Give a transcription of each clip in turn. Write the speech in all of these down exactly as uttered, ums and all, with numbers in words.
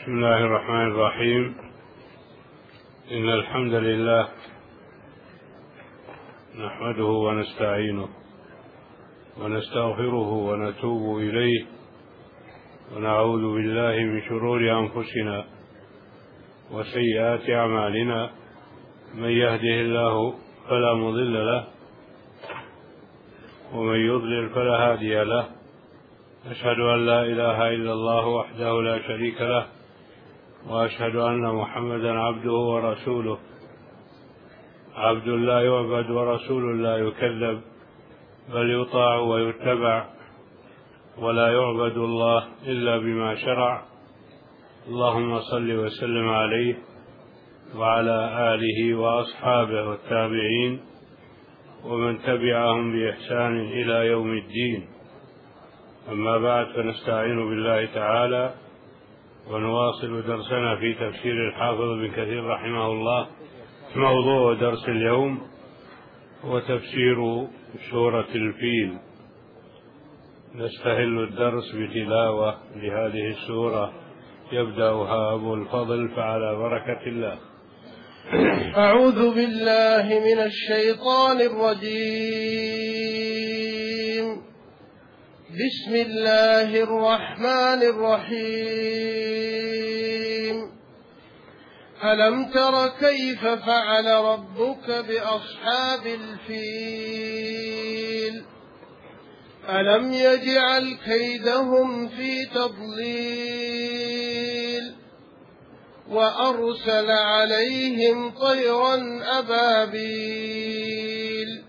بسم الله الرحمن الرحيم. إن الحمد لله نحمده ونستعينه ونستغفره ونتوب إليه ونعوذ بالله من شرور أنفسنا وسيئات أعمالنا. من يهده الله فلا مضل له ومن يضلل فلا هادي له. أشهد أن لا إله إلا الله وحده لا شريك له، وأشهد أن محمدا عبده ورسوله، عبد لا يعبد ورسول لا يكذب، بل يطاع ويتبع، ولا يعبد الله إلا بما شرع. اللهم صل وسلم عليه وعلى آله وأصحابه والتابعين ومن تبعهم بإحسان إلى يوم الدين. أما بعد، فنستعين بالله تعالى ونواصل درسنا في تفسير الحافظ ابن كثير رحمه الله. موضوع درس اليوم هو تفسير سورة الفيل. نستهل الدرس بتلاوة لهذه السورة يبدأها أبو الفضل، فعلى بركة الله. أعوذ بالله من الشيطان الرجيم. بسم الله الرحمن الرحيم. ألم تر كيف فعل ربك بأصحاب الفيل؟ ألم يجعل كيدهم في تضليل وأرسل عليهم طيرا أبابيل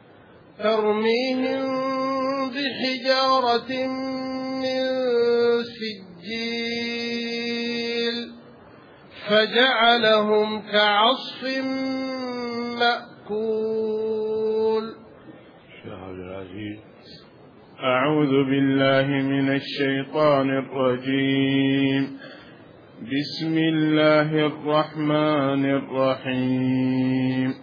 ترميهم بحجارة من سجيل فجعلهم كعصف مأكول. أعوذ بالله من الشيطان الرجيم. بسم الله الرحمن الرحيم.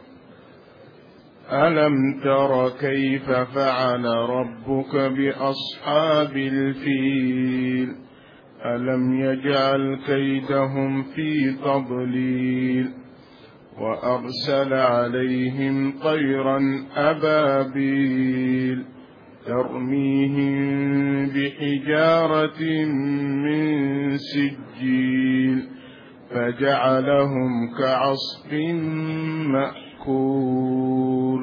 ألم تر كيف فعل ربك بأصحاب الفيل؟ ألم يجعل كيدهم في تضليل وأرسل عليهم طيرا أبابيل ترميهم بحجارة من سجيل فجعلهم كعصف مأكول.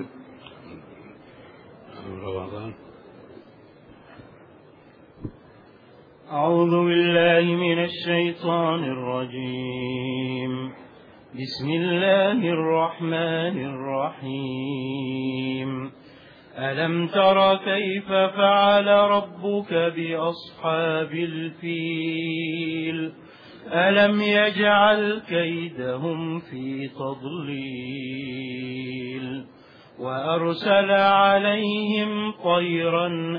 أعوذ بالله من الشيطان الرجيم. بسم الله الرحمن الرحيم. ألم تر كيف فعل ربك بأصحاب الفيل؟ ألم يجعل كيدهم في تضليل وأرسل عليهم طيرا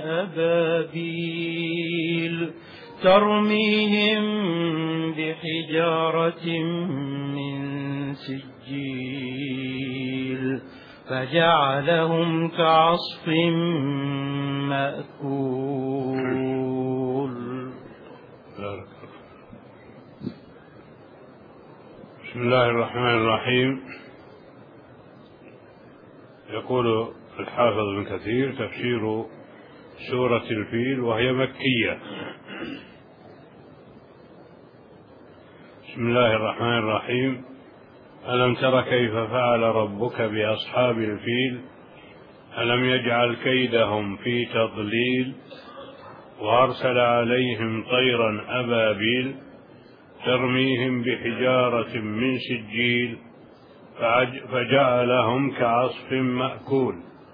أبابيل ترميهم بحجارة من سجيل فجعلهم كعصف مأكول. بسم الله الرحمن الرحيم. يقول الحافظ ابن كثير: تفسير سورة الفيل، وهي مكية. بسم الله الرحمن الرحيم. ألم تر كيف فعل ربك بأصحاب الفيل؟ ألم يجعل كيدهم في تضليل وأرسل عليهم طيرا أبابيل ترميهم بحجارة من سجيل فجعلهم كعصف مأكول.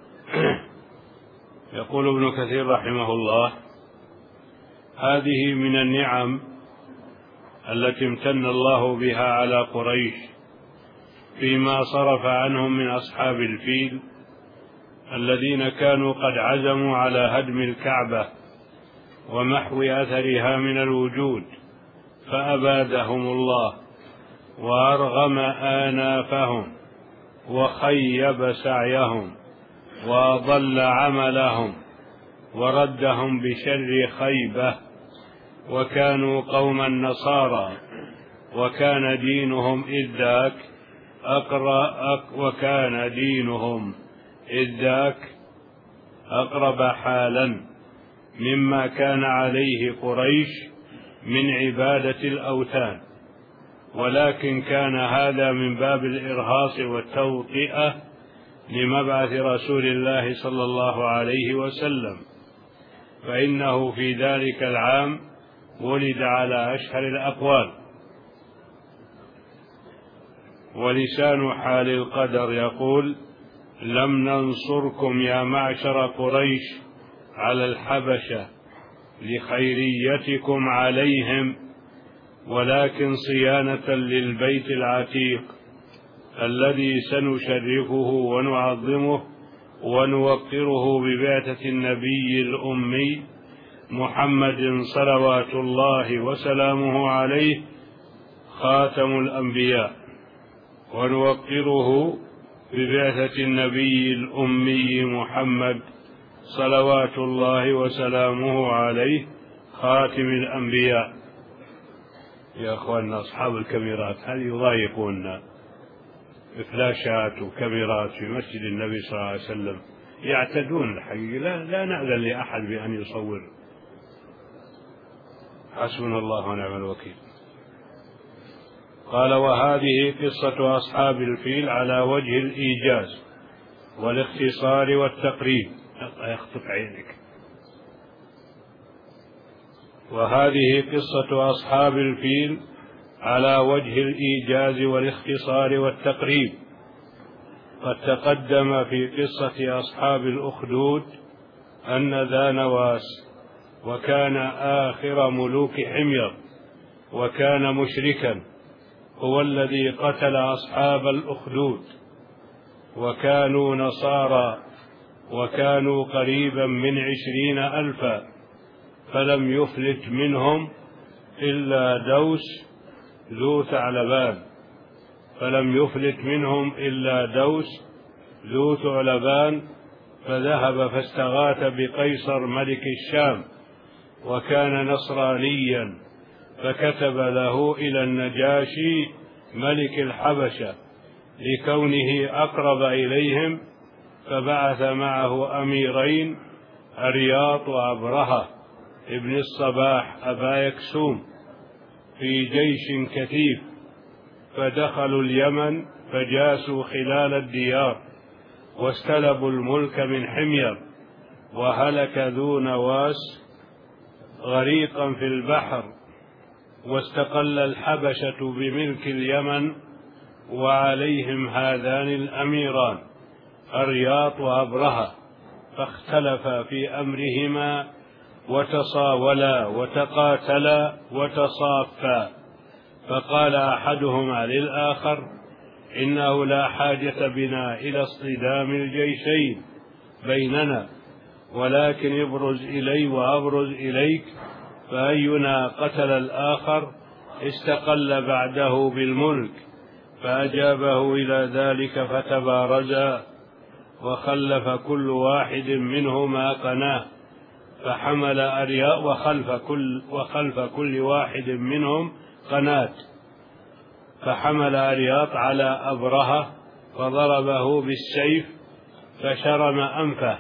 يقول ابن كثير رحمه الله: هذه من النعم التي امتن الله بها على قريش فيما صرف عنهم من أصحاب الفيل الذين كانوا قد عزموا على هدم الكعبة ومحو أثرها من الوجود، فأبادهم الله وأرغم آنافهم وخيب سعيهم وأضل عملهم وردهم بشر خيبة، وكانوا قوما نصارى وكان دينهم إذ ذاك أقرأ وكان دينهم إذ ذاك أقرب حالا مما كان عليه قريش من عبادة الأوثان، ولكن كان هذا من باب الإرهاص والتوطئة لمبعث رسول الله صلى الله عليه وسلم، فإنه في ذلك العام ولد على أشهر الأقوال. ولسان حال القدر يقول: لم ننصركم يا معشر قريش على الحبشة لخيريتكم عليهم، ولكن صيانة للبيت العتيق الذي سنشرفه ونعظمه ونوقره ببعثة النبي الأمي محمد صلوات الله وسلامه عليه خاتم الأنبياء، ونوقره ببعثة النبي الأمي محمد صلوات الله وسلامه عليه خاتم الأنبياء. يا أخواننا أصحاب الكاميرات هل يضايقوننا بفلاشات وكاميرات في مسجد النبي صلى الله عليه وسلم؟ يعتدون الحقيقة، لا, لا نأذن لأحد بأن يصور. حسبنا الله ونعم الوكيل. قال: وهذه قصة أصحاب الفيل على وجه الإيجاز والاختصار والتقريب. يخطف عينك. وهذه قصة أصحاب الفيل على وجه الإيجاز والاختصار والتقريب. قد تقدم في قصة أصحاب الأخدود أن ذا نواس وكان آخر ملوك حمير وكان مشركا هو الذي قتل أصحاب الأخدود، وكانوا نصارى وكانوا قريبا من عشرين ألفا، فلم يفلت منهم إلا دوس ذو ثعلبان فلم يفلت منهم إلا دوس ذو ثعلبان فذهب فاستغاث بقيصر ملك الشام وكان نصرانيا، فكتب له إلى النجاشي ملك الحبشة لكونه أقرب إليهم، فبعث معه أميرين أرياط وأبرهة ابن الصباح أبا يكسوم في جيش كثيف، فدخلوا اليمن فجاسوا خلال الديار واستلبوا الملك من حمير، وهلك ذو نواس غريقا في البحر، واستقل الحبشة بملك اليمن وعليهم هذان الأميران أرياط وأبرهة، فاختلفا في أمرهما وتصاولا وتقاتلا وتصافا، فقال أحدهما للآخر: إنه لا حاجة بنا إلى اصطدام الجيشين بيننا، ولكن ابرز إلي وأبرز إليك، فأينا قتل الآخر استقل بعده بالملك. فأجابه إلى ذلك فتبارزا، وخلف كل واحد منهما قناه، فحمل أرياء وخلف كل, وخلف كل واحد منهم قناة، فحمل أرياط على أبرهة فضربه بالسيف فشرم أنفه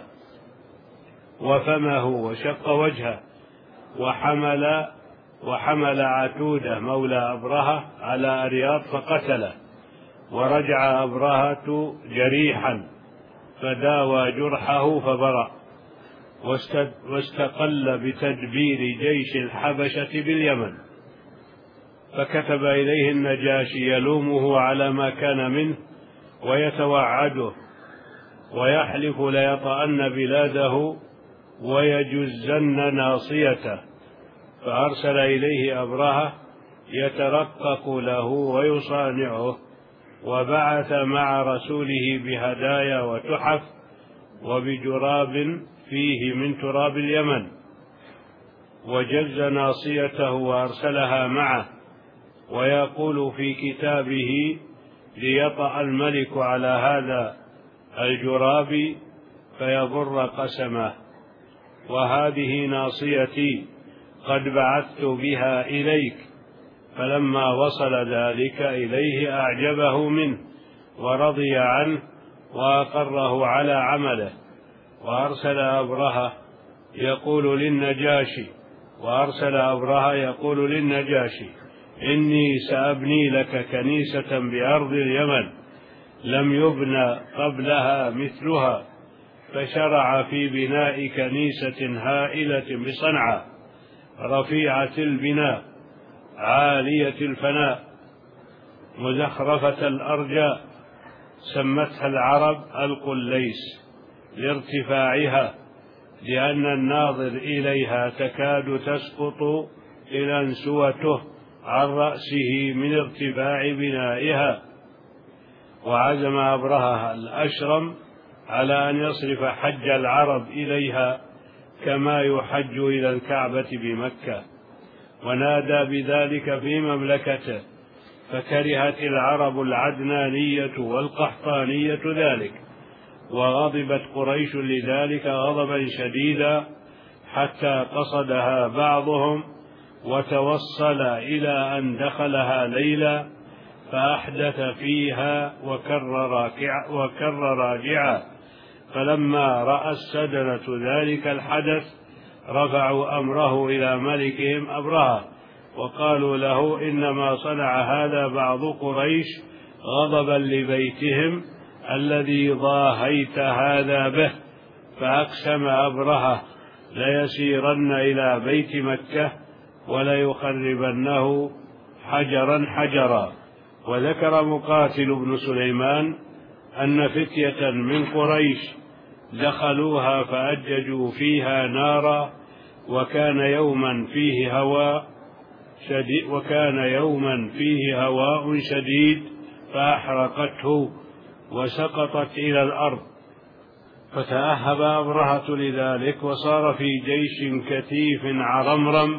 وفمه وشق وجهه، وحمل وحمل عتودة مولى أبرهة على أرياط فقتله، ورجع أبرهة جريحا فداوى جرحه فبرأ، واستقل بتدبير جيش الحبشة باليمن. فكتب إليه النجاشي يلومه على ما كان منه ويتوعده ويحلف ليطأن بلاده ويجزن ناصيته، فأرسل إليه أبرهة يترقق له ويصانعه، وبعث مع رسوله بهدايا وتحف وبجراب فيه من تراب اليمن، وجز ناصيته وأرسلها معه، ويقول في كتابه: ليطأ الملك على هذا الجراب فيبر قسمه، وهذه ناصيتي قد بعثت بها إليك، فلما وصل ذلك إليه أعجبه منه ورضي عنه وأقره على عمله، وأرسل أبرهة يقول للنجاشي وأرسل أبرهة يقول للنجاشي إني سأبني لك كنيسة بأرض اليمن لم يبنى قبلها مثلها، فشرع في بناء كنيسة هائلة بصنعاء رفيعة البناء عالية الفناء مزخرفة الأرجاء، سمتها العرب القليس لارتفاعها، لأن الناظر إليها تكاد تسقط إلى انسوته عن رأسه من ارتفاع بنائها. وعزم أبرهة الأشرم على أن يصرف حج العرب إليها كما يحج إلى الكعبة بمكة، ونادى بذلك في مملكته، فكرهت العرب العدنانية والقحطانية ذلك، وغضبت قريش لذلك غضبا شديدا، حتى قصدها بعضهم وتوصل إلى أن دخلها ليلا فأحدث فيها وكر راكع وكر راجعا. فلما رأى السدنة ذلك الحدث رفعوا أمره إلى ملكهم أبرهة، وقالوا له إنما صنع هذا بعض قريش غضبا لبيتهم الذي ضاهيت هذا به. فأقسم أبرهة ليسيرن إلى بيت مكة وليخربنه حجرا حجرا. وذكر مقاتل بن سليمان أن فتية من قريش دخلوها فأججوا فيها نارا، وكان يوما فيه هواء شديد وكان يوما فيه هواء شديد فأحرقته وسقطت إلى الأرض، فتأهب أبرهة لذلك وصار في جيش كثيف عرمرم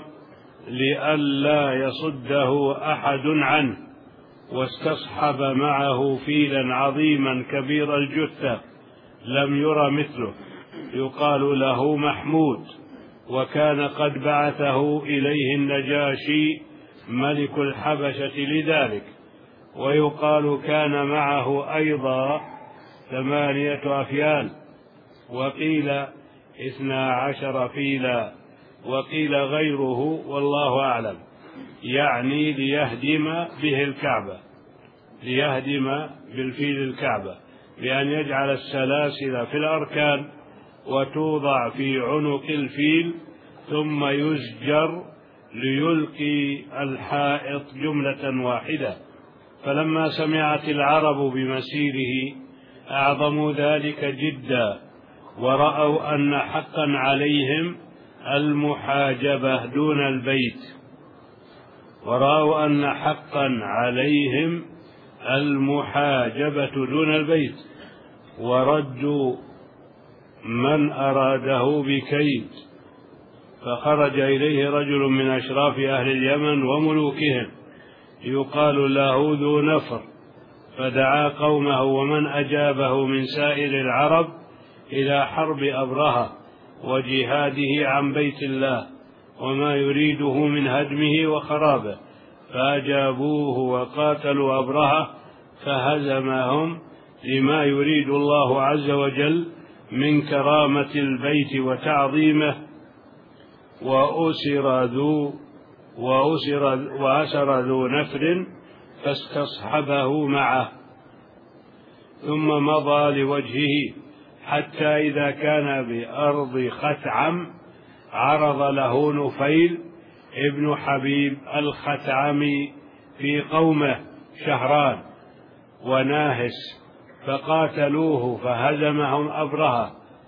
لئلا يصده أحد عنه، واستصحب معه فيلا عظيما كبير الجثة لم ير مثله يقال له محمود، وكان قد بعثه إليه النجاشي ملك الحبشة لذلك. ويقال كان معه أيضا ثمانية أفيال، وقيل اثنا عشر فيلا، وقيل غيره والله أعلم، يعني ليهدم به الكعبة، ليهدم بالفيل الكعبة، بأن يجعل السلاسل في الأركان وتوضع في عنق الفيل ثم يزجر ليلقي الحائط جملة واحدة. فلما سمعت العرب بمسيره أعظموا ذلك جدا، ورأوا أن حقا عليهم المحاجبة دون البيت ورأوا أن حقا عليهم المحاجبة دون البيت وردوا من أراده بكيد. فخرج إليه رجل من أشراف أهل اليمن وملوكهم يقال له ذو نفر، فدعا قومه ومن أجابه من سائر العرب إلى حرب أبرهة وجهاده عن بيت الله وما يريده من هدمه وخرابه، فأجابوه وقاتلوا أبرهة فهزمهم لما يريد الله عز وجل من كرامة البيت وتعظيمه. وأسر ذو وأسر وأسر ذو نفر فاستصحبه معه، ثم مضى لوجهه حتى إذا كان بأرض خثعم عرض له نفيل ابن حبيب الخثعمي في قومه شهران وناهس، فقاتلوه فهزمهم أبرهة،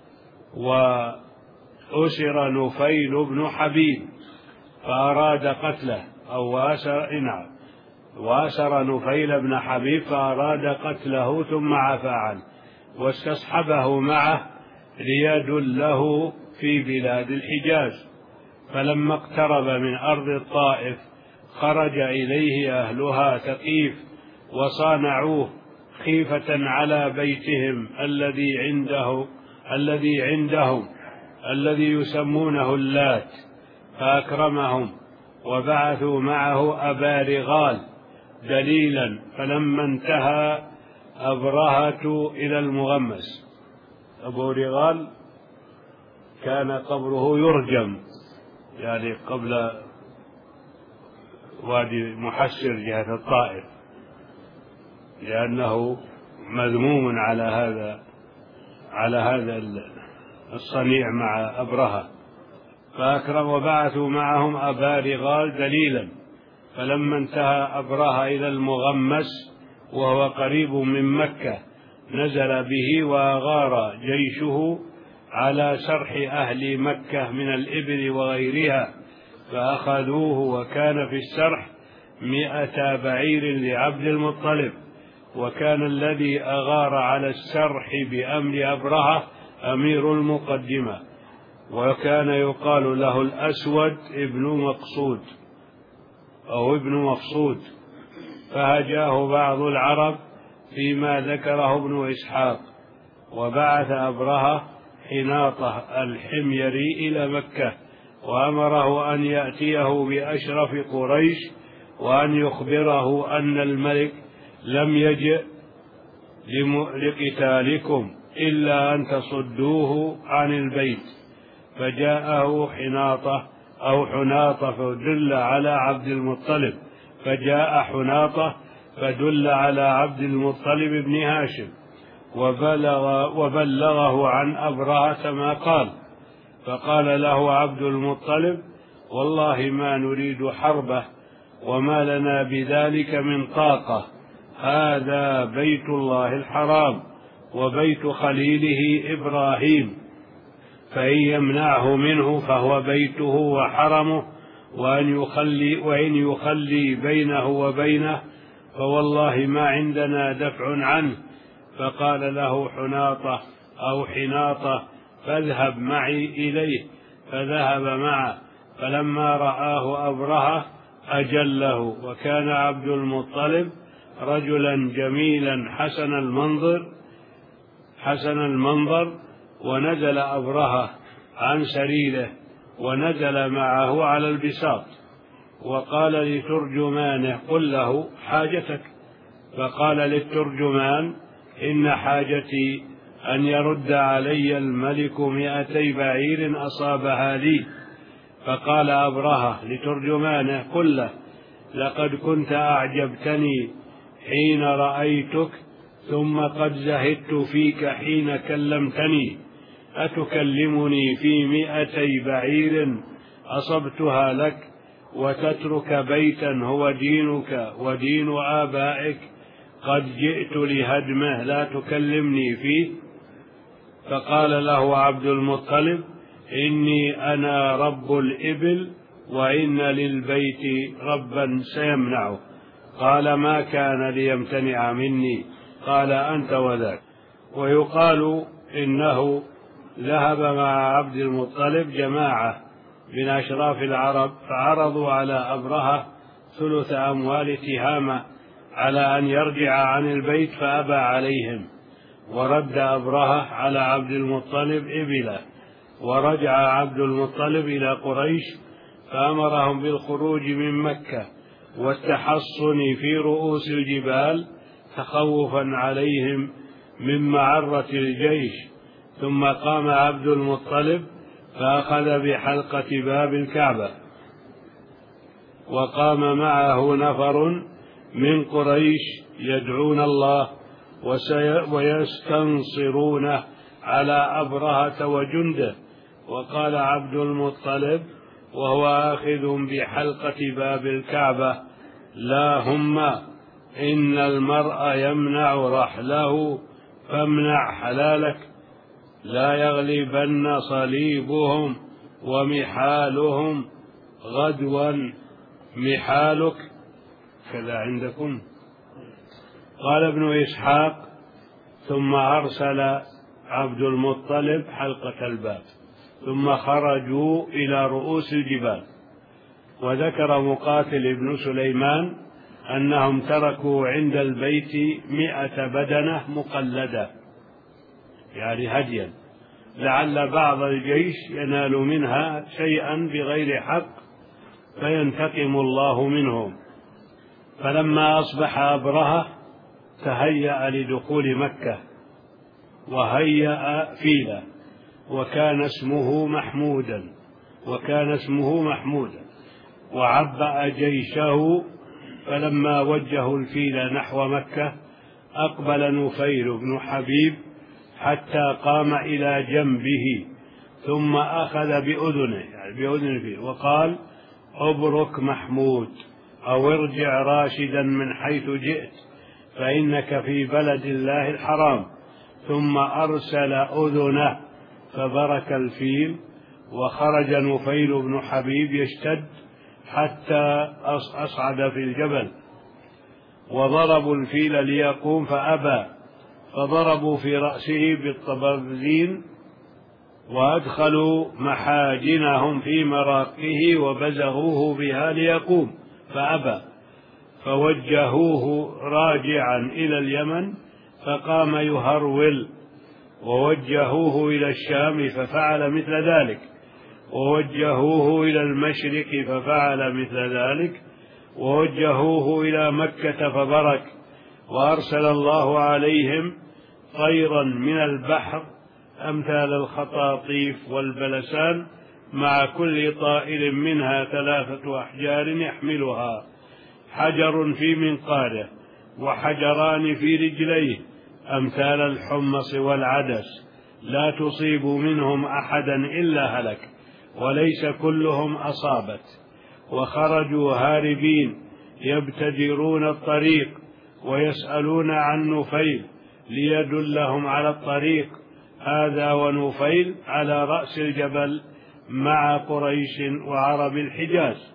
وأسر نفيل بن حبيب فأراد قتله أو وأسر نعم وأسر نفيل بن حبيب فأراد قتله ثم عفى عنه واستصحبه معه ليدله في بلاد الحجاز. فلما اقترب من أرض الطائف خرج إليه أهلها ثقيف وصانعوه خيفة على بيتهم الذي عنده الذي عندهم الذي يسمونه اللات، فأكرمهم وبعثوا معه أبا رغال دليلا، فلما انتهى أبرهة إلى المغمس. أبو رغال كان قبره يرجم، يعني قبل وادي محسر جهة الطائف، لأنه مذموم على هذا على هذا الصنيع مع أبرهة. فأكرم وبعثوا معهم أبا رغال دليلا، فلما انتهى أبرهة إلى المغمس وهو قريب من مكة نزل به وأغار جيشه على سرح أهل مكة من الإبل وغيرها فأخذوه، وكان في السرح مئة بعير لعبد المطلب، وكان الذي أغار على السرح بأمر أبرهة أمير المقدمة، وكان يقال له الأسود ابن مقصود أو ابن مقصود. فهجاه بعض العرب فيما ذكره ابن إسحاق، وبعث أبرهة حناطة الحميري إلى مكة وأمره أن يأتيه بأشرف قريش وأن يخبره أن الملك لم يجئ لقتالكم إلا أن تصدوه عن البيت. فجاءه حناطة أو حناطة فدل على عبد المطلب، فجاء حناطة فدل على عبد المطلب بن هاشم وبلغ وبلغه عن أبرهة ما قال. فقال له عبد المطلب: والله ما نريد حربه وما لنا بذلك من طاقة، هذا بيت الله الحرام وبيت خليله إبراهيم، فإن يمنعه منه فهو بيته وحرمه، وأن يخلي وإن يخلي بينه وبينه فوالله ما عندنا دفع عنه. فقال له حناطة أو حناطة: فاذهب معي إليه. فذهب معه، فلما رآه أبرهة أجله، وكان عبد المطلب رجلا جميلا حسن المنظر حسن المنظر ونزل أبرهة عن سريره ونزل معه على البساط، وقال لترجمانه: قل له حاجتك. فقال للترجمان: إن حاجتي أن يرد علي الملك مئتي بعير أصابها لي. فقال أبرهة لترجمانه: قل له: لقد كنت أعجبتني حين رأيتك، ثم قد زهدت فيك حين كلمتني، أتكلمني في مئتي بعير أصبتها لك وتترك بيتا هو دينك ودين آبائك قد جئت لهدمه لا تكلمني فيه؟ فقال له عبد المطلب: إني أنا رب الإبل وإن للبيت ربا سيمنعه. قال: ما كان ليمتنع مني؟ قال: أنت وذاك. ويقال إنه ذهب مع عبد المطلب جماعة من أشراف العرب فعرضوا على أبرهة ثلث أموال تهامة على أن يرجع عن البيت فأبى عليهم، ورد أبرهة على عبد المطلب إبله. ورجع عبد المطلب إلى قريش فأمرهم بالخروج من مكة والتحصن في رؤوس الجبال تخوفا عليهم من معرة الجيش. ثم قام عبد المطلب فأخذ بحلقة باب الكعبة، وقام معه نفر من قريش يدعون الله ويستنصرونه على أبرهة وجنده. وقال عبد المطلب وهو آخذ بحلقة باب الكعبة: لا هم إن المرء يمنع رحله فامنع حلالك، لا يغلبن صليبهم ومحالهم غدوا محالك. كذا عندكم. قال ابن إسحاق: ثم أرسل عبد المطلب حلقة الباب ثم خرجوا إلى رؤوس الجبال. وذكر مقاتل ابن سليمان أنهم تركوا عند البيت مئة بدنة مقلدة، يعني هديا، لعل بعض الجيش ينال منها شيئا بغير حق فينتقم الله منهم. فلما أصبح أبرهة تهيأ لدخول مكة وهيأ فيله، وكان اسمه محمودا وكان اسمه محمودا وعبأ جيشه. فلما وجهوا الفيل نحو مكة أقبل نفيل بن حبيب حتى قام إلى جنبه، ثم أخذ بأذنه يعني بأذن الفيل وقال: أبرك محمود، أو ارجع راشدا من حيث جئت، فإنك في بلد الله الحرام. ثم أرسل أذنه فبرك الفيل، وخرج نفيل بن حبيب يشتد حتى أصعد في الجبل، وضربوا الفيل ليقوم فأبى، فضربوا في رأسه بالطبرزين وأدخلوا محاجنهم في مراقه وبزغوه بها ليقوم فأبى، فوجهوه راجعا إلى اليمن فقام يهرول، ووجهوه إلى الشام ففعل مثل ذلك، ووجهوه إلى المشرق ففعل مثل ذلك، ووجهوه إلى مكة فبرك. وأرسل الله عليهم طيرا من البحر أمثال الخطاطيف والبلسان، مع كل طائر منها ثلاثة أحجار يحملها، حجر في منقاره وحجران في رجليه أمثال الحمص والعدس، لا تصيب منهم أحدا إلا هلك، وليس كلهم أصابت. وخرجوا هاربين يبتدرون الطريق ويسألون عن نفيل ليدلهم على الطريق، هذا ونفيل على رأس الجبل مع قريش وعرب الحجاز،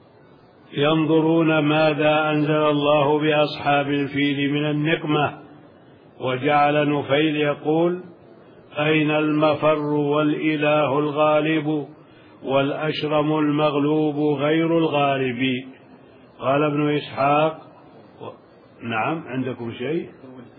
ينظرون ماذا أنزل الله بأصحاب الفيل من النقمة. وجعل نفيل يقول: أين المفر والإله الغالب، والأشرم المغلوب غير الغالب. قال ابن إسحاق: نعم عندكم شيء؟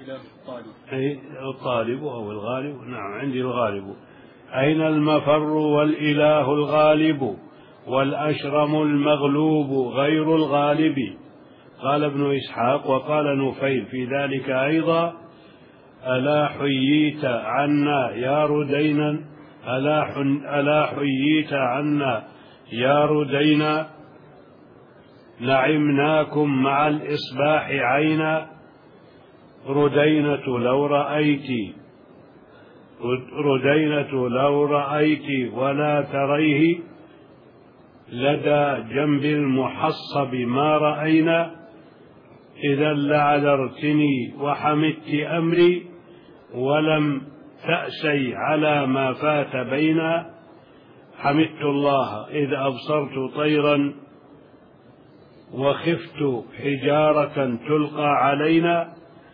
أي الطالب أو الغالب؟ نعم عندي الغالب. أين المفر والإله الغالب، والأشرم المغلوب غير الغالب. قال ابن إسحاق: وقال نفيل في ذلك أيضا: ألا حييت عنا يا ردينا، ألا, ألا حييت عنا يا ردينا، نعمناكم مع الإصباح عينا، ردينة لو رأيت ردينة لو رأيت ولا تريه، لدى جنب المحصب ما رأينا، إذا لعذرتني وحمدت أمري، ولم تأسي على ما فات بينا، حمدت الله إذ أبصرت طيرا، وخفت حجارة تلقى علينا،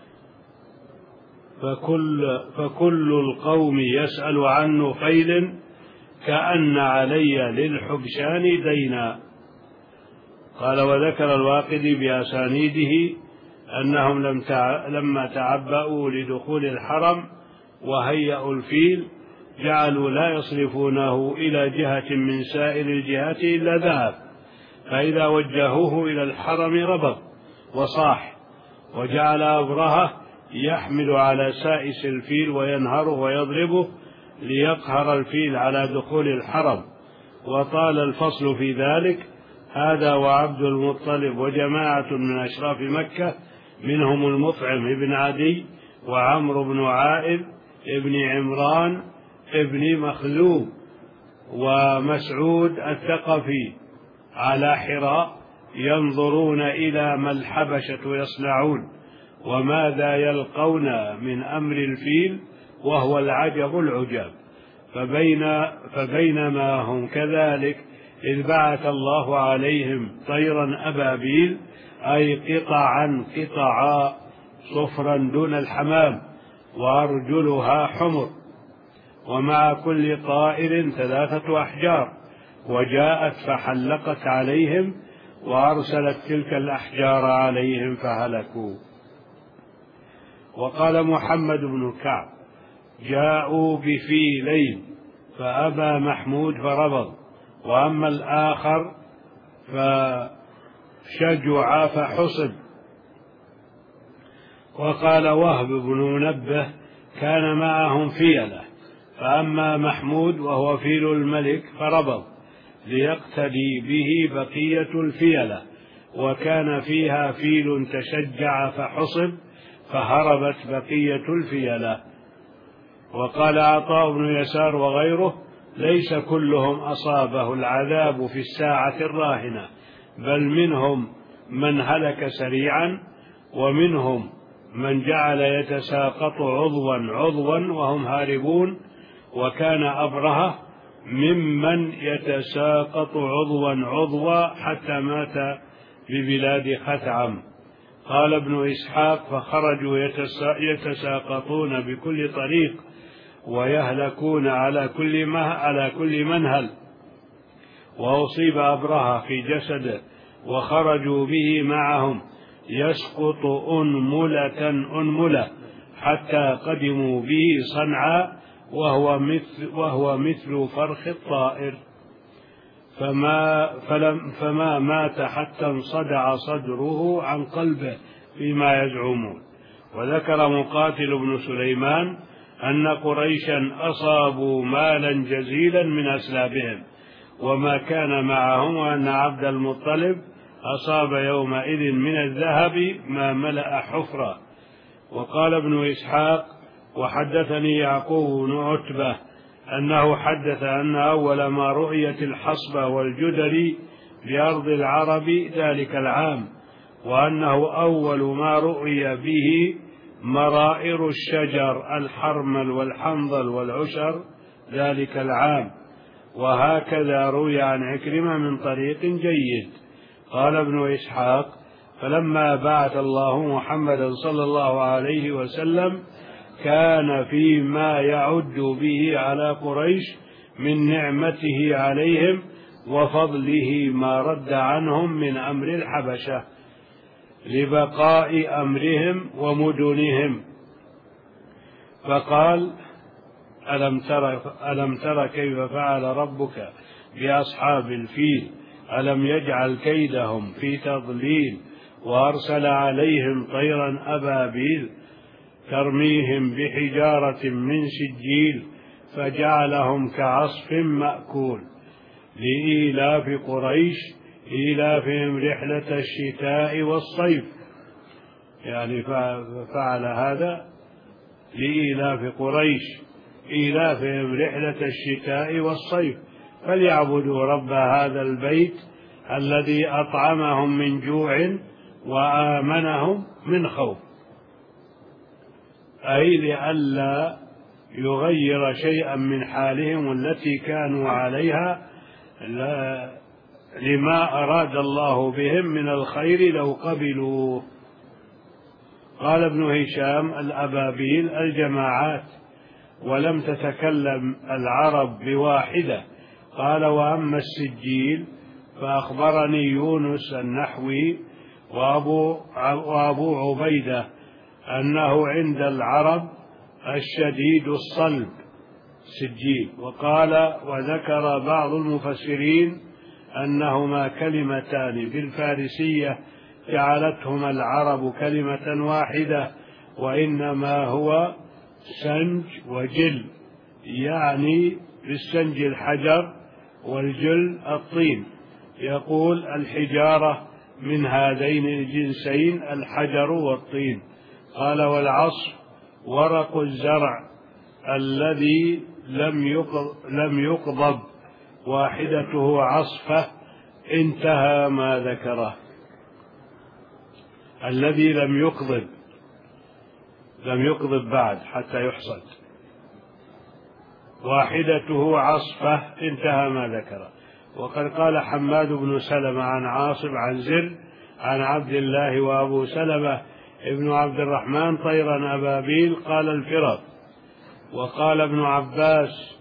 فكل, فكل القوم يسأل عن نفيل، كأن علي للحبشان دينا. قال: وذكر الواقدي بأسانيده أنهم لم تع... لما تعبأوا لدخول الحرم وهيئوا الفيل جعلوا لا يصرفونه إلى جهة من سائر الجهات إلا ذهب، فإذا وجهوه إلى الحرم ربط وصاح. وجعل أبرهة يحمل على سائس الفيل وينهره ويضربه ليقهر الفيل على دخول الحرم، وطال الفصل في ذلك. هذا وعبد المطلب وجماعة من أشراف مكة، منهم المطعم بن عدي وعمرو بن عائذ ابن عمران ابن مخزوم ومسعود الثقفي، على حراء ينظرون إلى ما الحبشة يصنعون وماذا يلقون من أمر الفيل، وهو العجب العجاب. فبين فبينما هم كذلك إذ بعث الله عليهم طيرا أبابيل، أي قطعا قطعا صفرا دون الحمام، وأرجلها حمر، ومع كل طائر ثلاثة أحجار، وجاءت فحلقت عليهم وأرسلت تلك الأحجار عليهم فهلكوا. وقال محمد بن كعب: جاءوا بفيلين فأبى محمود فرفض، وأما الآخر فشجع فحصب. وقال وهب بن منبه كان معهم فيلة، فأما محمود وهو فيل الملك فربض ليقتدي به بقية الفيلة، وكان فيها فيل تشجع فحصب فهربت بقية الفيلة. وقال عطاء بن يسار وغيره ليس كلهم أصابه العذاب في الساعة الراهنة، بل منهم من هلك سريعا، ومنهم من جعل يتساقط عضوا عضوا وهم هاربون، وكان أبرهة ممن يتساقط عضوا عضوا حتى مات ببلاد خثعم. قال ابن إسحاق فخرجوا يتساقطون بكل طريق ويهلكون على كل مه على كل منهل. وأصيب أبرهة في جسده وخرجوا به معهم يسقط أنملة أنملة حتى قدموا به صنعاء، وهو مثل, وهو مثل فرخ الطائر، فما, فلم فما مات حتى انصدع صدره عن قلبه فيما يزعمون. وذكر مقاتل بن سليمان أن قريشا أصابوا مالا جزيلا من أسلابهم وما كان معهم، وأن عبد المطلب أصاب يومئذ من الذهب ما ملأ حفرة. وقال ابن إسحاق وحدثني يعقوب بن عتبة أنه حدث أن أول ما رؤيت الحصبة والجدر بأرض العرب ذلك العام، وأنه أول ما رؤي به مرائر الشجر الحرمل والحنظل والعشر ذلك العام. وهكذا روي عن عكرمة من طريق جيد. قال ابن إسحاق فلما بعث الله محمدا صلى الله عليه وسلم كان فيما يعد به على قريش من نعمته عليهم وفضله ما رد عنهم من أمر الحبشة لبقاء أمرهم ومدنهم. فقال ألم تر, ألم تر كيف فعل ربك بأصحاب الفيل ألم يجعل كيدهم في تضليل وأرسل عليهم طيرا أبابيل ترميهم بحجارة من سجيل فجعلهم كعصف مأكول. لإيلاف قريش إيلافهم رحلة الشتاء والصيف، يعني فعل هذا لإيلاف قريش إيلافهم رحلة الشتاء والصيف فليعبدوا رب هذا البيت الذي أطعمهم من جوع وآمنهم من خوف، أي لئلا يغير شيئا من حالهم التي كانوا عليها لما أراد الله بهم من الخير لو قبلوه. قال ابن هشام الأبابيل الجماعات، ولم تتكلم العرب بواحدة. قال وأما السجيل فأخبرني يونس النحوي وأبو, وأبو عبيدة أنه عند العرب الشديد الصلب سجيل. وقال وذكر بعض المفسرين أنهما كلمتان بالفارسية جعلتهما العرب كلمة واحدة، وإنما هو سنج وجل، يعني بالسنج الحجر والجل الطين. يقول الحجارة من هذين الجنسين الحجر والطين. قال والعصف ورق الزرع الذي لم يقضب واحدته عصفة، انتهى ما ذكره. الذي لم يقضب لم يقضب بعد حتى يحصد، واحدته عصفة، انتهى ما ذكره. وقد قال حماد بن سلمة عن عاصم عن زر عن عبد الله وأبو سلمة ابن عبد الرحمن طيرا أبابيل قال الفرق. وقال ابن عباس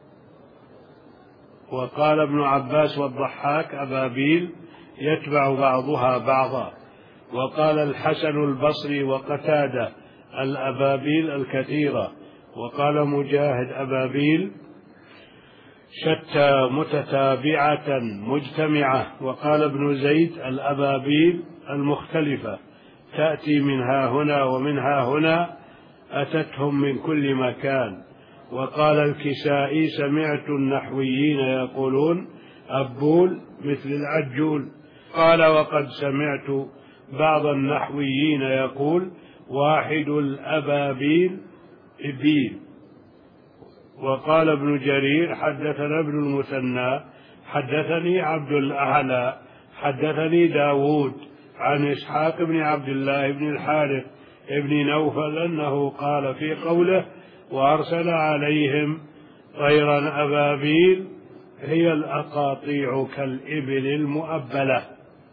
وقال ابن عباس والضحاك أبابيل يتبع بعضها بعضا. وقال الحسن البصري وقتادة الأبابيل الكثيرة. وقال مجاهد أبابيل شتى متتابعة مجتمعة. وقال ابن زيد الأبابيل المختلفة تأتي منها هنا ومنها هنا، أتتهم من كل مكان. وقال الكسائي سمعت النحويين يقولون أبول مثل العجول. قال وقد سمعت بعض النحويين يقول واحد الأبابيل إبيل. وقال ابن جرير حدثنا ابن المثنى حدثني عبد الأعلى حدثني داود عن إسحاق بن عبد الله بن الحارث ابن نوفل أنه قال في قوله وأرسل عليهم طيرا أبابيل هي الأقاطيع كالإبل المؤبلة.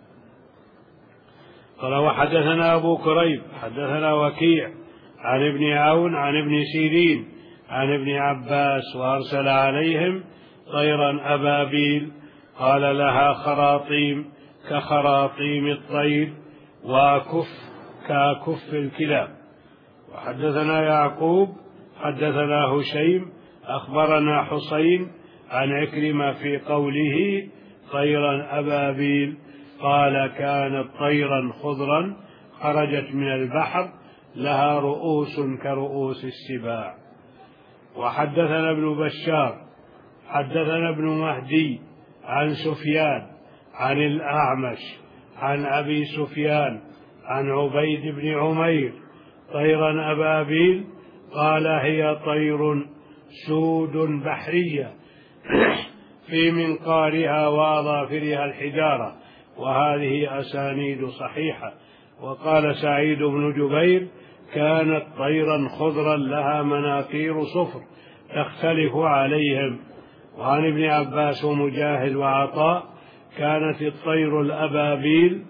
قال وحدثنا أبو كريب حدثنا وكيع عن ابن عون عن ابن سيرين عن ابن عباس وأرسل عليهم طيرا أبابيل قال لها خراطيم كخراطيم الطير وأكف كأكف الكلاب. وحدثنا يعقوب حدثنا هشيم أخبرنا حسين عن عكرمة في قوله طيرا أبابيل قال كانت طيرا خضرا خرجت من البحر لها رؤوس كرؤوس السباع. وحدثنا ابن بشار حدثنا ابن مهدي عن سفيان عن الأعمش عن أبي سفيان عن عبيد بن عمير طيرا أبابيل قال هي طير سود بحرية في منقارها وأظافرها الحجارة، وهذه أسانيد صحيحة. وقال سعيد بن جبير كانت طيرا خضرا لها مناقير صفر تختلف عليهم. وعن ابن عباس ومجاهد وعطاء كانت الطير الأبابيل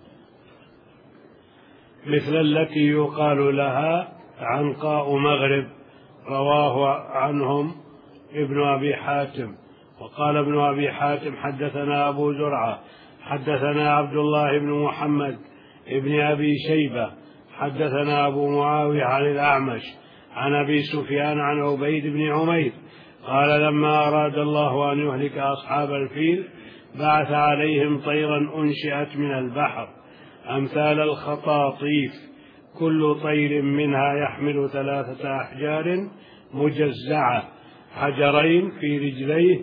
مثل التي يقال لها عنقاء مغرب. رواه عنهم ابن أبي حاتم. وقال ابن أبي حاتم حدثنا أبو زرعة حدثنا عبد الله بن محمد ابن أبي شيبة حدثنا أبو معاوية عن الأعمش عن أبي سفيان عن عبيد بن عمير قال لما أراد الله أن يهلك أصحاب الفيل بعث عليهم طيرا أنشئت من البحر أمثال الخطاطيف كل طير منها يحمل ثلاثة أحجار مجزعة حجرين في رجليه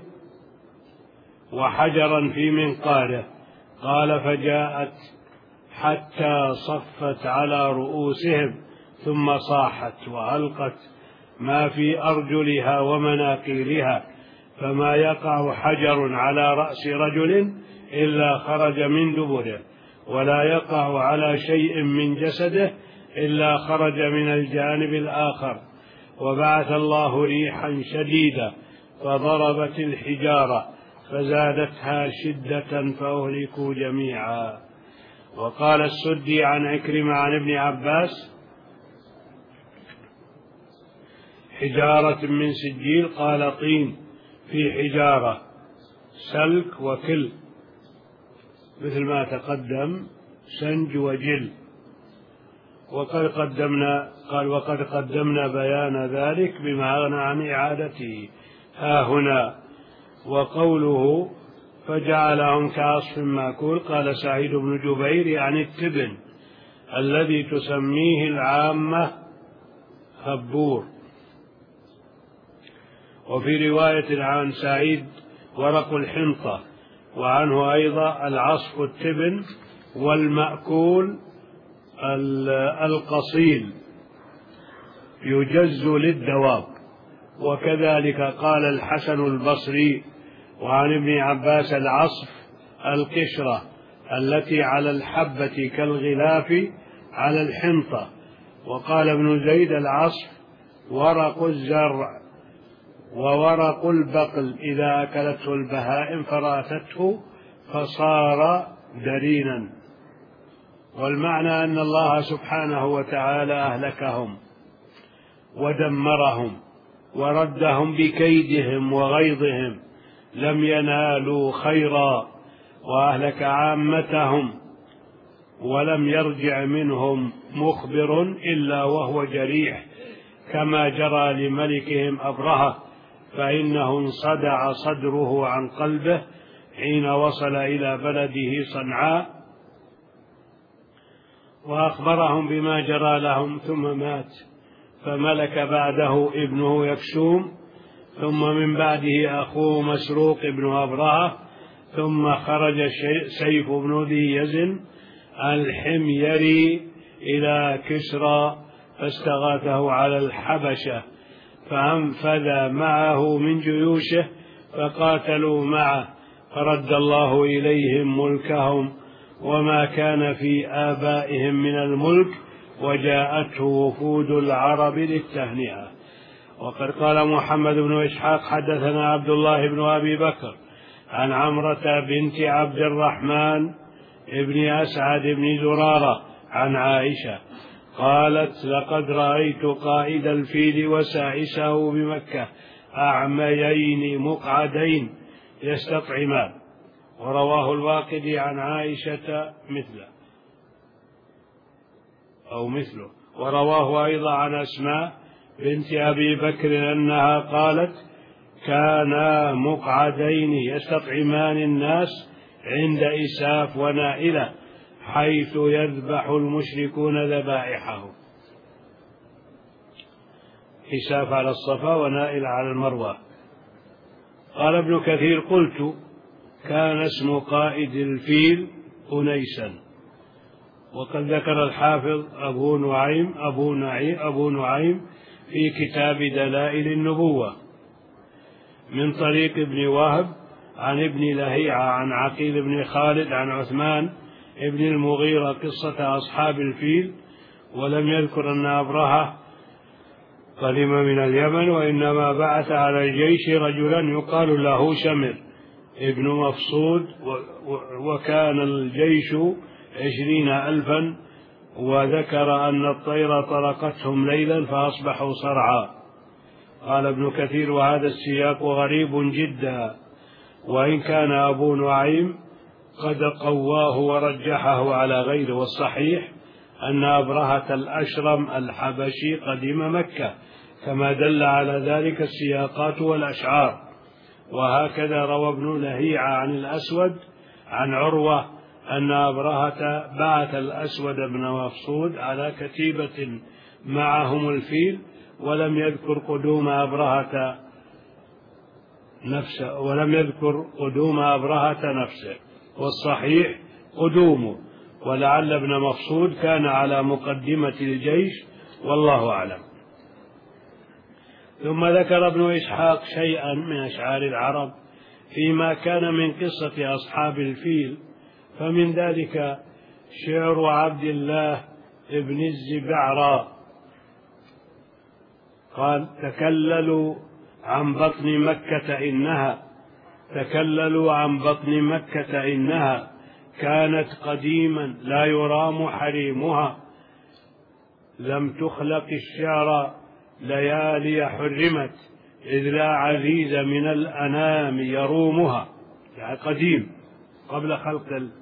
وحجرا في منقاره. قال فجاءت حتى صفت على رؤوسهم ثم صاحت وألقت ما في أرجلها ومناقيرها فما يقع حجر على رأس رجل إلا خرج من دبره ولا يقع على شيء من جسده إلا خرج من الجانب الآخر. وبعث الله ريحا شديدة فضربت الحجارة فزادتها شدة فأهلكوا جميعا. وقال السدي عن عكرمة عن ابن عباس حجارة من سجيل قال طين في حجارة سلك وكل مثل ما تقدم سنج وجل. وقد قدمنا قال وقد قدمنا بيان ذلك بما أغنى عن إعادته ها هنا. وقوله فجعلهم كعصف مأكول قال سعيد بن جبير يعني التبن الذي تسميه العامة خبور. وفي رواية عن سعيد ورق الحنطة وعنه أيضا العصف التبن والمأكول القصيل يجز للدواب. وكذلك قال الحسن البصري وعن ابن عباس العصف القشرة التي على الحبة كالغلاف على الحنطة. وقال ابن زيد العصف ورق الزرع وورق البقل إذا أكلته البهائم فراثته فصار درينا. والمعنى أن الله سبحانه وتعالى أهلكهم ودمرهم وردهم بكيدهم وغيظهم لم ينالوا خيرا وأهلك عامتهم ولم يرجع منهم مخبر إلا وهو جريح كما جرى لملكهم أبرهة فإنه انصدع صدره عن قلبه حين وصل إلى بلده صنعاء، وأخبرهم بما جرى لهم، ثم مات. فملك بعده ابنه يكسوم، ثم من بعده أخوه مسروق ابن أبرهة، ثم خرج سيف بن ذي يزن الحميري إلى كسرى فاستغاثه على الحبشة، فأنفذ معه من جيوشه فقاتلوا معه، فرد الله إليهم ملكهم وما كان في آبائهم من الملك، وجاءته وفود العرب للتهنئة. وقد قال محمد بن إسحاق حدثنا عبد الله بن أبي بكر عن عمرة بنت عبد الرحمن ابن أسعد بن زرارة عن عائشة قالت: لقد رأيت قائد الفيل وسائسه بمكة أعميين مقعدين يستطعمان. ورواه الواقدي عن عائشة مثله أو مثله. ورواه أيضا عن أسماء بنت أبي بكر أنها قالت: كانا مقعدين يستطعمان الناس عند إساف ونائلة حيث يذبح المشركون ذبائحهم. إساف على الصفا ونائل على المروة. قال ابن كثير: قلت: كان اسم قائد الفيل أنيسا. وقد ذكر الحافظ أبو نعيم أبو نعيم أبو نعيم في كتاب دلائل النبوة من طريق ابن وهب عن ابن لهيعة عن عقيل بن خالد عن عثمان ابن المغيرة قصة أصحاب الفيل، ولم يذكر أن أبرهة قدم من اليمن، وإنما بعث على الجيش رجلا يقال له شمر ابن مفصود، وكان الجيش عشرين ألفا، وذكر أن الطير طرقتهم ليلا فأصبحوا صرعا. قال ابن كثير: وهذا السياق غريب جدا، وإن كان أبو نعيم قد قواه ورجحه على غيره، والصحيح أن أبرهة الأشرم الحبشي قدم مكة، كما دل على ذلك السياقات والأشعار. وهكذا روى ابن لهيعة عن الأسود عن عروة أن أبرهة بعث الأسود بن مفصود على كتيبة معهم الفيل، ولم يذكر قدوم أبرهة نفسه ولم يذكر قدوم أبرهة نفسه والصحيح قدومه، ولعل ابن مفصود كان على مقدمة الجيش، والله أعلم. ثم ذكر ابن إسحاق شيئا من أشعار العرب فيما كان من قصة أصحاب الفيل، فمن ذلك شعر عبد الله ابن الزبعرى قال: تكللوا عن بطن مكة إنها تكللوا عن بطن مكة إنها كانت قديما لا يرام حريمها، لم تخلق الشعر ليالي حرمت إذ لا عزيز من الأنام يرومها. يعني قديم قبل خلق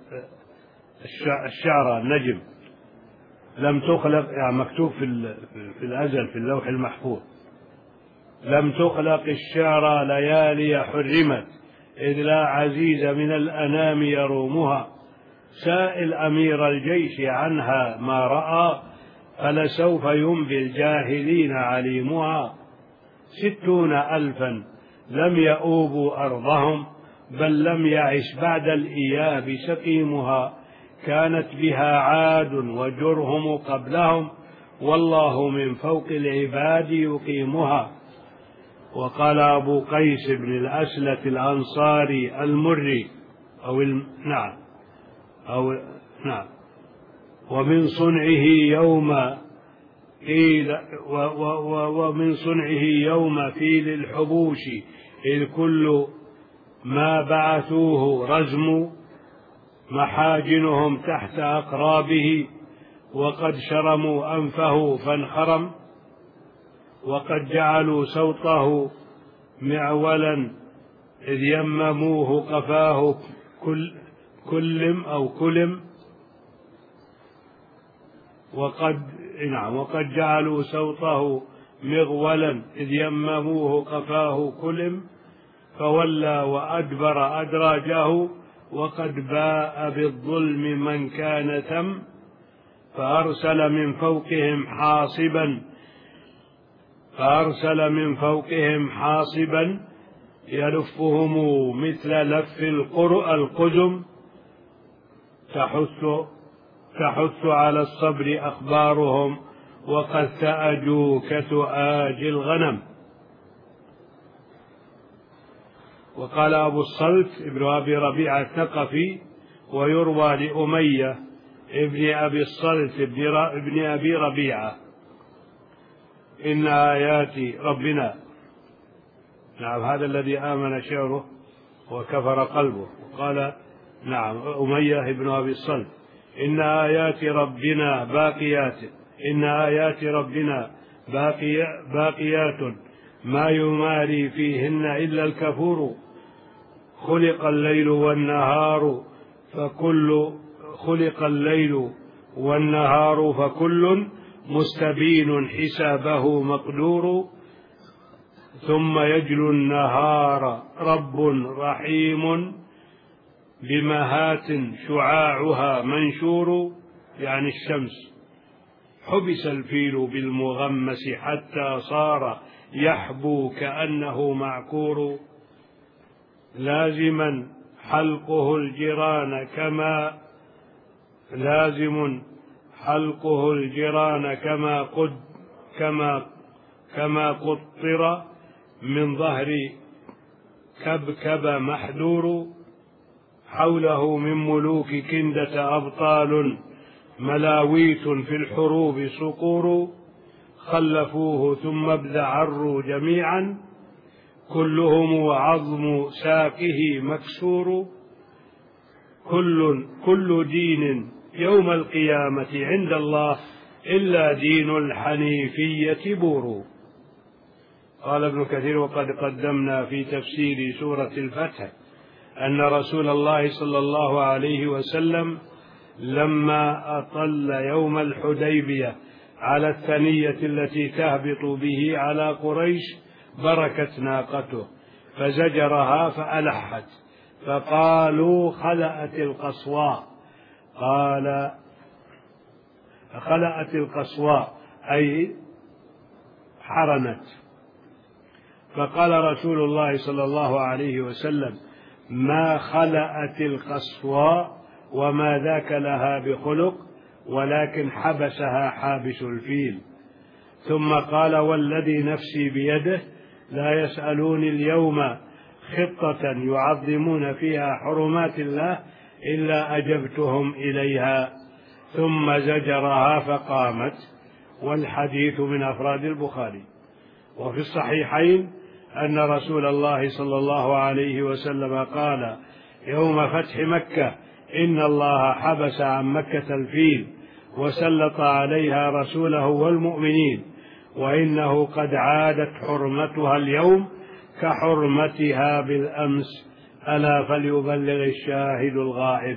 الشعر النجم، لم تخلق، يعني مكتوب في في الأزل في اللوح المحفوظ: لم تخلق الشعر ليالي حرمت إذ لا عزيز من الأنام يرومها، سائل أمير الجيش عنها ما رأى فلسوف ينبي الجاهلين عليمها، ستون ألفا لم يؤوبوا أرضهم بل لم يعش بعد الإياب سقيمها، كانت بها عاد وجرهم قبلهم والله من فوق العباد يقيمها. وقال أبو قيس بن الأسلة الأنصاري المري أو الم... نعم أو نعم ومن صنعه يوم قيل و... و... و... ومن صنعه يوم فيل الحبوش إذ كل ما بعثوه رزم محاجنهم تحت أقرابه، وقد شرموا أنفه فانخرم، وقد جعلوا صوته معولا إذ يمموه قفاه كل كلم أو كلم، وقد نعم وقد جعلوا صوته مغولا إذ يمموه قفاه كلم فولى وأدبر أدراجه وقد باء بالظلم من كان ثم فأرسل من فوقهم حاصبا فأرسل من فوقهم حاصبا يلفهم مثل لف القزم تحث تحث على الصبر أخبارهم وقد ثأجوا كثؤاج الغنم. وقال أبو الصلت ابن أبي ربيعة الثقفي ويروى لأمية ابن أبي الصلت ابن أبي ربيعة إن آيات ربنا، نعم هذا الذي آمن شعره وكفر قلبه. وقال نعم أمية ابن أبي الصلت إن آيات ربنا باقيات إن آيات ربنا باقي باقيات ما يماري فيهن إلا الكفور خلق الليل والنهار فكل خلق الليل والنهار فكل مستبين حسابه مقدور ثم يجلو النهار رب رحيم بمهات شعاعها منشور يعني الشمس حبس الفيل بالمغمس حتى صار يحبو كأنه معكور لازما حلقه الجيران كما لازم حلقه الجيران كما قد كما كما قطر من ظهر كبكب محذور حوله من ملوك كندة أبطال ملاويت في الحروب صقور خلفوه ثم ابذعروا جميعا كلهم عظم ساقه مكسور كل كل دين يوم القيامة عند الله إلا دين الحنيفية بور. قال ابن كثير وقد قدمنا في تفسير سورة الفتح أن رسول الله صلى الله عليه وسلم لما أطل يوم الحديبية على الثنية التي تهبط به على قريش بركت ناقته فزجرها فألحت فقالوا خلأت القصواء قال خلأت القصواء أي حرنت. فقال رسول الله صلى الله عليه وسلم ما خلأت القصواء وما ذاك لها بخلق ولكن حبسها حابس الفيل. ثم قال والذي نفسي بيده لا يسألوني اليوم خطة يعظمون فيها حرمات الله إلا أجبتهم إليها ثم زجرها فقامت. والحديث من أفراد البخاري. وفي الصحيحين أن رسول الله صلى الله عليه وسلم قال يوم فتح مكة إن الله حبس عن مكة الفيل وسلط عليها رسوله والمؤمنين وإنه قد عادت حرمتها اليوم كحرمتها بالأمس ألا فليبلغ الشاهد الغائب.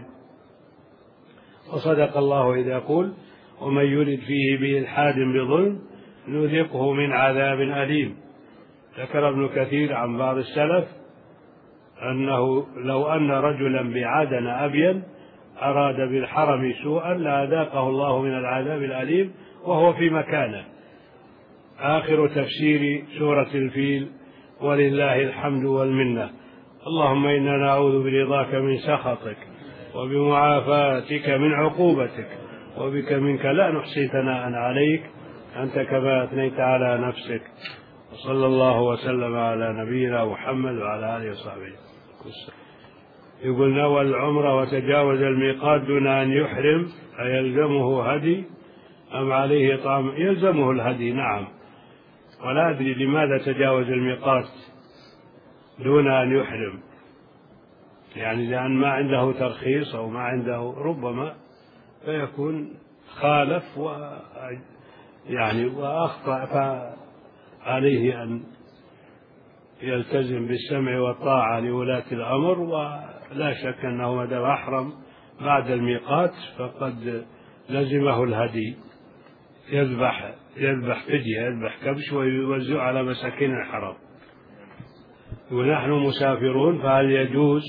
وصدق الله إذا يقول ومن يرد فيه بإلحاد بظلم نذقه من عذاب أليم. ذكر ابن كثير عن بعض السلف أنه لو أن رجلا بعدن أبين أراد بالحرم سوءا لأذاقه الله من العذاب الأليم وهو في مكانه. آخر تفسير سورة الفيل ولله الحمد والمنة. اللهم إنا نعوذ برضاك من سخطك وبمعافاتك من عقوبتك وبك منك لا نحصي ثناء عليك أنت كما أثنيت على نفسك. وصلى الله وسلم على نبينا محمد وعلى آله وصحبه. يقول نوى العمرة وتجاوز الميقات دون أن يحرم أيلزمه هدي أم عليه طعام؟ يلزمه الهدي نعم. ولا أدري لماذا تجاوز الميقات دون أن يحرم، يعني لأن ما عنده ترخيص أو ما عنده ربما فيكون خالف و يعني وأخطأ فعليه أن يلتزم بالسمع والطاعة لولاة الأمر. ولا شك أنه ما دام أحرم بعد الميقات فقد لزمه الهدي يذبح يذبح فدية، يذبح كبش ويوزع على مساكين الحرم. ونحن مسافرون، فهل يجوز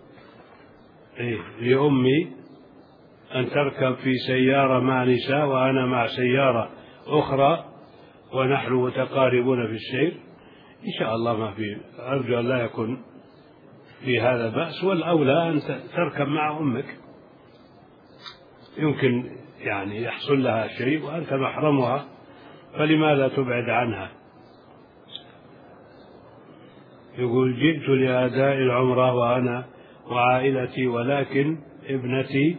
لأمي أن تركب في سيارة مع نساء وأنا مع سيارة أخرى ونحن متقاربون في السير؟ إن شاء الله ما في، أرجو أن لا يكون في هذا بأس، والأولى أن تركب مع أمك، يمكن يعني يحصل لها شيء وأنت محرمها، فلماذا تبعد عنها؟ يقول جئت لأداء العمرة وأنا وعائلتي، ولكن ابنتي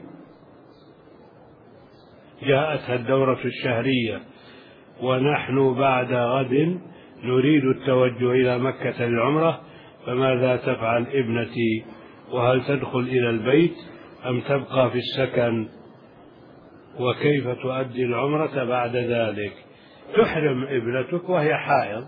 جاءتها الدورة الشهرية ونحن بعد غد نريد التوجه إلى مكة للعمرة، فماذا تفعل ابنتي؟ وهل تدخل إلى البيت أم تبقى في السكن؟ وكيف تؤدي العمرة بعد ذلك؟ تحرم ابنتك وهي حائض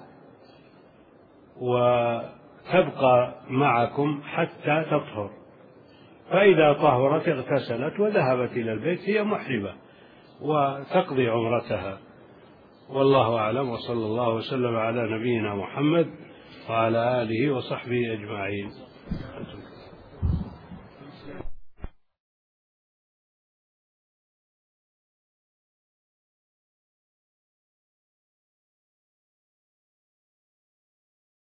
وتبقى معكم حتى تطهر، فإذا طهرت اغتسلت وذهبت إلى البيت هي محرمة وتقضي عمرتها. والله أعلم، وصلى الله وسلم على نبينا محمد وعلى آله وصحبه أجمعين.